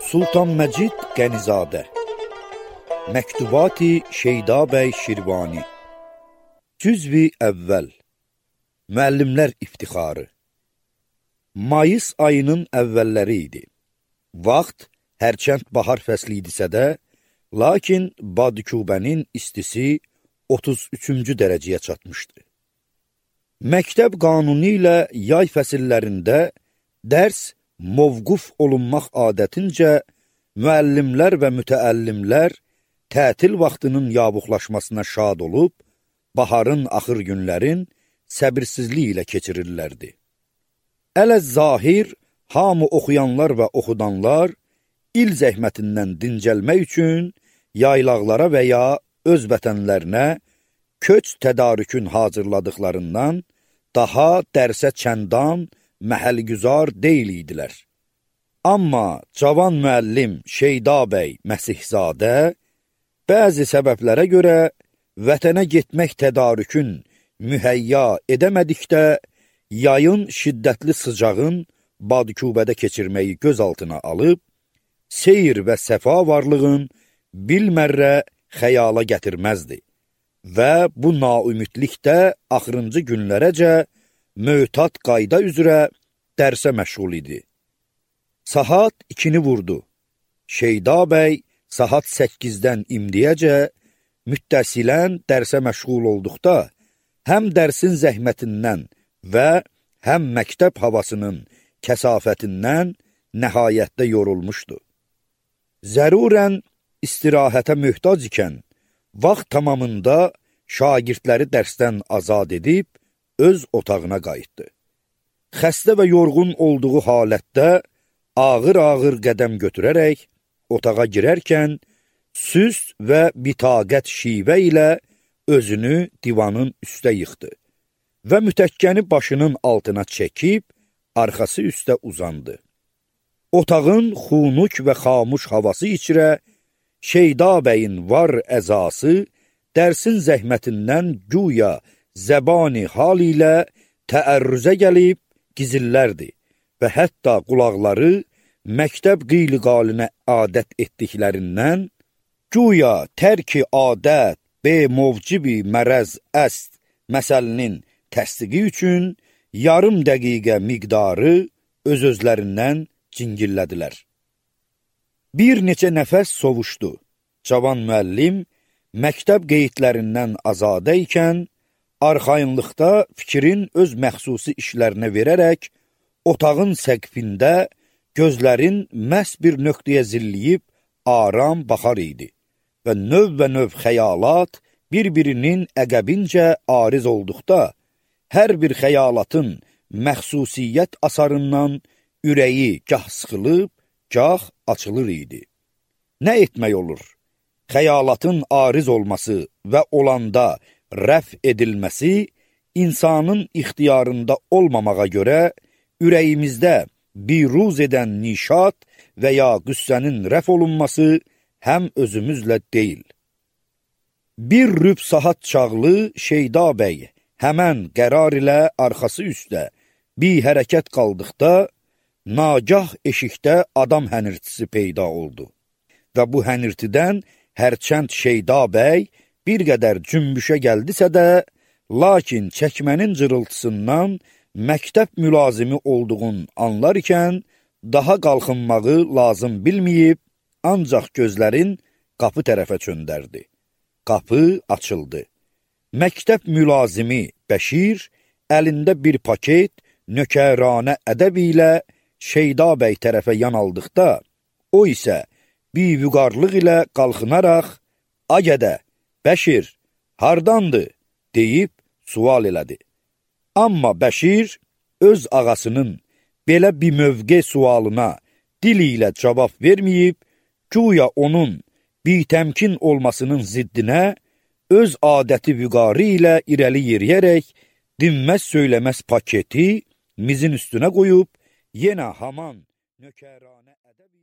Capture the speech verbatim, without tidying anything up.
Sultan Məcid Qənizadə Məktubati Şeyda bəy Şirvani Cüzvi əvvəl Müəllimlər iftixarı Mayıs ayının əvvəlləri idi. Vaxt hərçənd bahar fəsli idisə də, lakin Badikubənin istisi otuz üçüncü dərəcəyə çatmışdı. Məktəb qanunu ilə yay fəsillərində dərs movquf olunmaq adətincə müəllimlər və mütəəllimlər tətil vaxtının yavuqlaşmasına şad olub, baharın axır günlərin səbirsizliyi ilə keçirirlərdi. Əl-zahir, hamı oxuyanlar və oxudanlar il zəhmətindən dincəlmək üçün yaylaqlara və ya öz vətənlərinə köç tədarükün hazırladıqlarından daha dərsə çəndan məhəlgüzar deyil idilər. Amma cavan müəllim Şeyda bəy Məsihzadə bəzi səbəblərə görə vətənə getmək tədarükün mühəyya edəmədikdə yayın şiddətli sıcağın Badikubədə keçirməyi göz altına alıb, seyir və səfa varlığın bilmərrə xəyala gətirməzdi və bu naümidlikdə axırıncı günlərəcə mötad qayda üzrə dərsə məşğul idi. Saat ikini vurdu. Şeyda bəy saat səkkizdən imdiyəcə müttəsilən dərsə məşğul olduqda, həm dərsin zəhmətindən və həm məktəb havasının kəsafətindən nəhayətdə yorulmuşdu. Zərurən istirahətə möhtac ikən, vaxt tamamında şagirdləri dərsdən azad edib, öz otağına qayıtdı. Xəstə və yorğun olduğu halətdə ağır-ağır qədəm götürərək otağa girərkən süst və bitaqət şivə ilə özünü divanın üstə yıxdı və mütəkkəni başının altına çəkib, arxası üstə uzandı. Otağın xunuk və xamuş havası içrə Şeyda bəyin var əzası dərsin zəhmətindən güya zəbani hal ilə təərrüzə gəlib gizillərdi və hətta qulaqları məktəb qiyli-qalinə adət etdiklərindən güya tərki adət be mövcibi mərəz əst məsəlinin təsdiqi üçün yarım dəqiqə miqdarı öz-özlərindən cingillədilər. Bir neçə nəfəs sovuşdu. Cavan müəllim məktəb qeydlərindən azadə ikən, arxayınlıqda fikrin öz məxsusi işlərinə verərək, otağın səqfində gözlərin məhz bir nöqtəyə zilliyib aram baxar idi və növ və növ xəyalat bir-birinin əqəbincə ariz olduqda, hər bir xəyalatın məxsusiyyət asarından ürəyi gah sıxılıb, gah açılır idi. Nə etmək olur? Xəyalatın ariz olması və olanda rəf edilməsi insanın ixtiyarında olmamağa görə ürəyimizdə biruz edən nişat və ya qüssənin rəf olunması həm özümüzlə deyil. Bir rüb saat çağlı Şeyda bəy həmən qərar ilə arxası üstə bir hərəkət qaldıqda, nagah eşikdə adam hənirtisi peyda oldu və bu hənirtidən hərçənd Şeyda bəy bir qədər cümbüşə gəldisə də, lakin çəkmənin cırıltısından məktəb mülazimi olduğun anlar ikən daha qalxınmağı lazım bilməyib, ancaq gözlərin qapı tərəfə çöndərdi. Qapı açıldı. Məktəb mülazimi Bəşir əlində bir paket nökəranə ədəbi ilə Şeyda bəy tərəfə yan aldıqda, o isə bir vüqarlıq ilə qalxınaraq, "A gədə, Bəşir, hardandır?" deyib sual elədi. Amma Bəşir öz ağasının belə bir mövqe sualına dili ilə cavab verməyib, güya onun bitəmkin olmasının ziddinə öz adəti vüqarı ilə irəli yeriyərək dinməz söyləməz paketi mizin üstünə qoyub, yenə haman nökəranə ədəb